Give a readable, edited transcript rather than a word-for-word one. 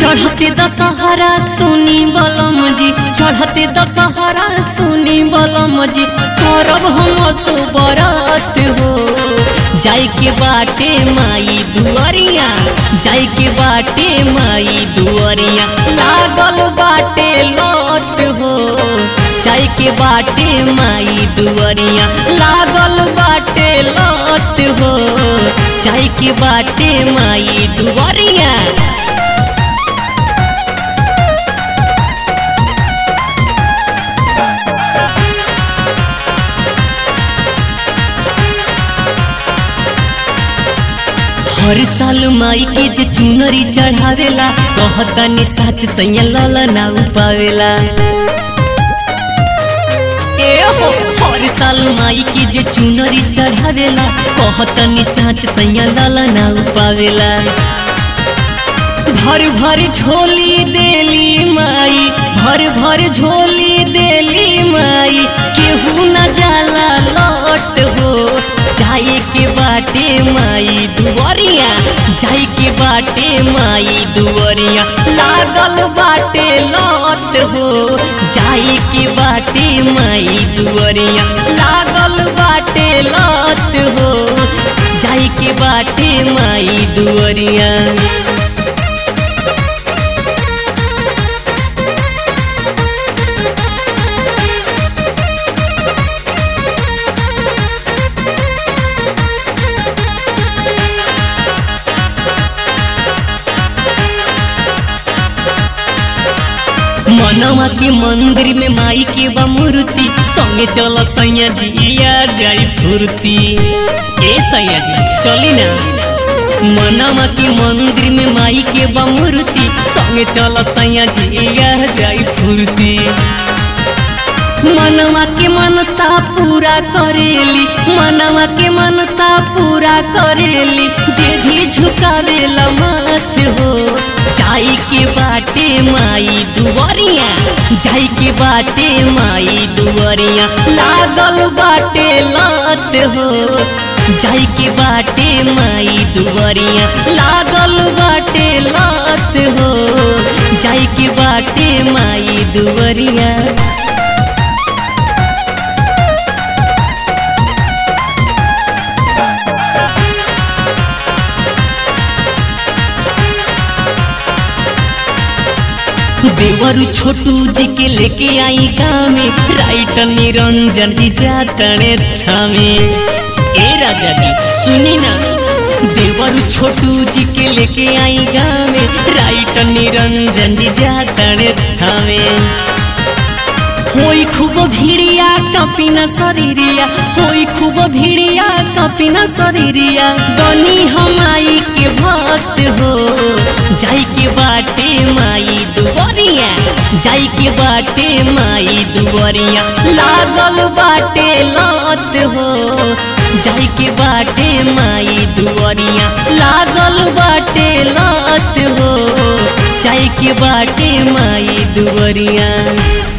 चढ़ते दशहरा सुनी बलम जी, चढ़ते दशहरा सुनी बलम जी, करब हम सुबरत हो। जाई के बाटे माई दुआरिया, जाई के बाटे माई दुआरिया, लागल बाटे लौट हो। जाई के बाटे माई दुआरिया, लागल बाटे लौट हो। जाई के बाटे माई दुआरिया। हर साल माई के जे चुनरी चढ़ावेला, कहता नि साच सैया लाला ना पावेला। हर साल माई के जे चुनरी चढ़ावेला, कहता नि साच सैया लाला ना पावेला। भर भर झोली देली माई, भर भर झोली देली माई, केहू न जाला लौट हो। जाए के बाटे माई दुआरिया, जाए के बाटे माई दुआरिया, लागल बाटे लौट हो। जाए के बाटे माई दुआरिया, लागल बाटे लौट हो। जाए के बाटे माई दुआरिया। मनवा के मंदिर में माई के बा मूर्ति, संगे चल सैया जी आ जाई फुर्ती। ए सैया जी चली ना। मनवा के मंदिर में माई के बा मूर्ति, संगे चल सैया जी आ जाई फुर्ती। मनवा के मनसा पूरा करेली, मनवा के मनसा पूरा करेली, जे भी झुकावेला माथ हो। जाई के बाटे माई दुआरिया, जाई के बाटे माई दुआरिया, लागल बाटे लात हो। जाई के बाटे माई दुआरिया, लागल बाटे लात हो। जाई के बाटे माई दुआरिया। देवरु छोटू जी के लेके आई गाँव में, राइटर निरंजन जी जातने थामे। ए राजा जी सुनी ना। देवरु छोटू जी के लेके आई गाँव में, राइटर निरंजन जी जातने थामे। होई खूब भिड़िया कपिना शरीरिया, होई खूब भिड़िया कपिना शरीरिया, बनी हमाई के भक्त हो। जाई के बाटे माई दुआरिया, जाई के बाटे माई दुआरिया, लागल बाटे लौट हो। जाई के बाटे माई दुआरिया, लागल बाटे लौट हो। जाई के बाटे माई दुआरिया।